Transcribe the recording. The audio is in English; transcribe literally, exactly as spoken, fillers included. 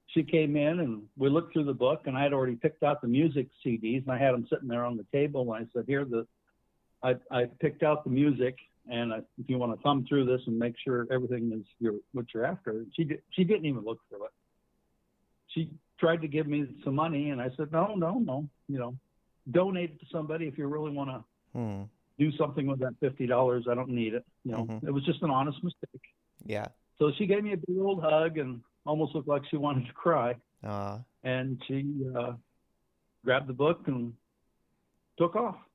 she came in and we looked through the book, and I had already picked out the music C Ds, and I had them sitting there on the table. And I said, here, the I, I picked out the music, and I, if you want to thumb through this and make sure everything is your, what you're after. She did, she didn't even look through it. She tried to give me some money, and I said, no, no, no, you know, donate it to somebody if you really want to hmm. do something with that fifty dollars. I don't need it. You know, Mm-hmm. it was just an honest mistake. Yeah. So she gave me a big old hug and almost looked like she wanted to cry. Uh, And she uh, grabbed the book and took off.